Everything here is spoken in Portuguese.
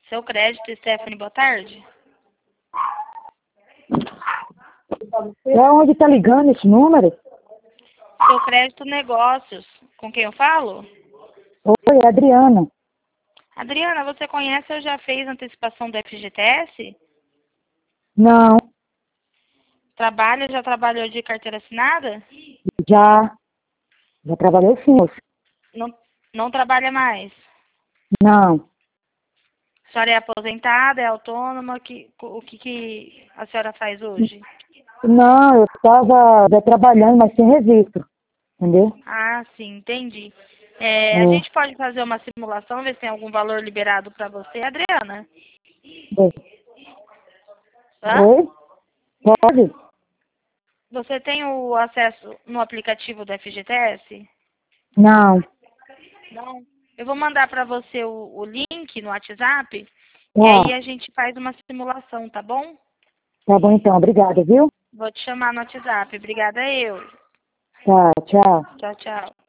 Seu crédito, Stephanie, boa tarde. É onde tá ligando esse número? Seu crédito negócios. Com quem eu falo? Oi, é Adriana. Adriana, você conhece ou já fez antecipação do FGTS? Não, Já trabalhou de carteira assinada? já. Já trabalhei sim, moço. Não, não trabalha mais. Não. A senhora é aposentada, é autônoma? O que a senhora faz hoje? Não, eu estava já trabalhando, mas sem registro. Entendeu? Ah, sim, entendi. É. A gente pode fazer uma simulação, ver se tem algum valor liberado para você, Adriana? Hã? Oi? Pode? Você tem o acesso no aplicativo do FGTS? Não. Não. Eu vou mandar para você o link no WhatsApp e aí Tá. a gente faz uma simulação, tá bom? Tá bom então, obrigada, viu? Vou te chamar no WhatsApp. Obrigada eu. Tá, tchau. Tchau, tchau.